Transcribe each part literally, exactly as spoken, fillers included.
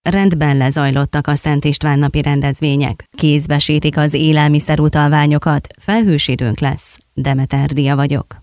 Rendben lezajlottak a Szent István napi rendezvények. Kézbe sírik az élelmiszerutalványokat. Felhős időnk lesz. Demeter Dia vagyok.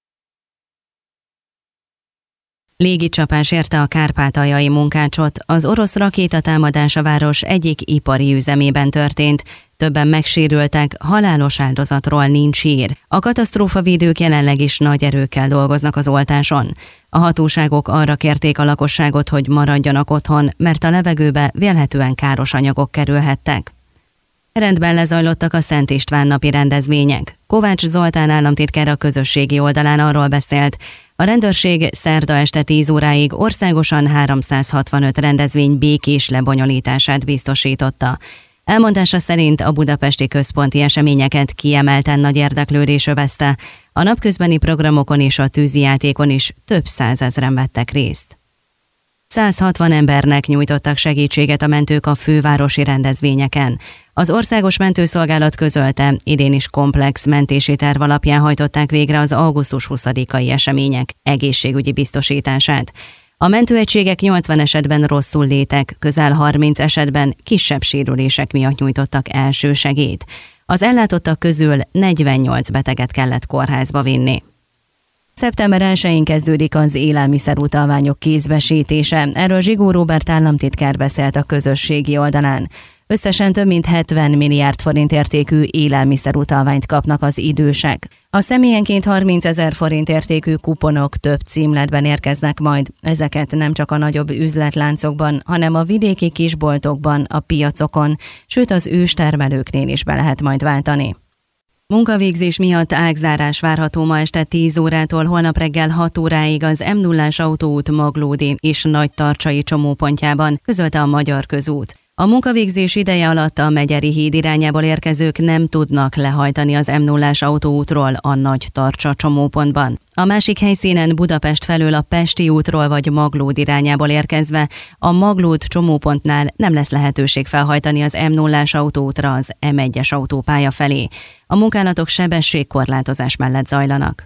Légicsapás érte a kárpátaljai Munkácsot. Az orosz rakétatámadás a város egyik ipari üzemében történt. Többen megsérültek, halálos áldozatról nincs hír. A katasztrófavédők jelenleg is nagy erőkkel dolgoznak az oltáson. A hatóságok arra kérték a lakosságot, hogy maradjanak otthon, mert a levegőbe vélhetően káros anyagok kerülhettek. Rendben lezajlottak a Szent István napi rendezvények. Kovács Zoltán államtitkár a közösségi oldalán arról beszélt, a rendőrség szerda este tíz óráig országosan háromszázhatvanöt rendezvény békés lebonyolítását biztosította. Elmondása szerint a budapesti központi eseményeket kiemelten nagy érdeklődés övezte, a napközbeni programokon és a tűzijátékon is több százezren vettek részt. százhatvan embernek nyújtottak segítséget a mentők a fővárosi rendezvényeken. Az Országos Mentőszolgálat közölte, idén is komplex mentési terv alapján hajtották végre az augusztus huszadikai események egészségügyi biztosítását. A mentőegységek nyolcvan esetben rosszul létek, közel harminc esetben kisebb sérülések miatt nyújtottak első segélyt. Az ellátottak közül negyvennyolc beteget kellett kórházba vinni. szeptember elsején kezdődik az élelmiszerutalványok kézbesítése. Erről Zsigó Róbert államtitkár beszélt a közösségi oldalán. Összesen több mint hetven milliárd forint értékű élelmiszerutalványt kapnak az idősek. A személyenként harmincezer forint értékű kuponok több címletben érkeznek majd. Ezeket nem csak a nagyobb üzletláncokban, hanem a vidéki kisboltokban, a piacokon, sőt az őstermelőknél is be lehet majd váltani. Munkavégzés miatt ágzárás várható ma este tíz órától holnap reggel hat óráig az M nullás autóút Maglódi és Nagytarcsai csomópontjában, közölte a Magyar Közút. A munkavégzés ideje alatt a Megyeri híd irányából érkezők nem tudnak lehajtani az M nullás autóútról a Nagytarcsa csomópontban. A másik helyszínen Budapest felől a Pesti útról vagy Maglód irányából érkezve a Maglód csomópontnál nem lesz lehetőség felhajtani az M nullás autóútra az M egyes autópálya felé. A munkálatok sebességkorlátozás mellett zajlanak.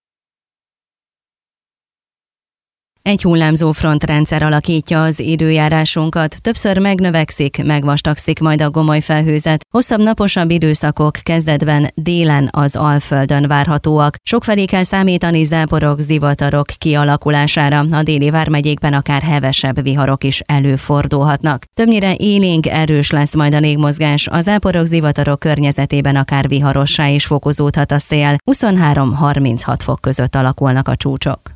Egy hullámzó frontrendszer alakítja az időjárásunkat, többször megnövekszik, megvastagszik majd a gomoly felhőzet, hosszabb naposabb időszakok kezdetben délen az Alföldön várhatóak. Sokfelé kell számítani záporok, zivatarok kialakulására, a déli vármegyékben akár hevesebb viharok is előfordulhatnak. Többnyire élénk, erős lesz majd a légmozgás, a záporok, zivatarok környezetében akár viharossá is fokozódhat a szél, huszonhárom-harminchat fok között alakulnak a csúcsok.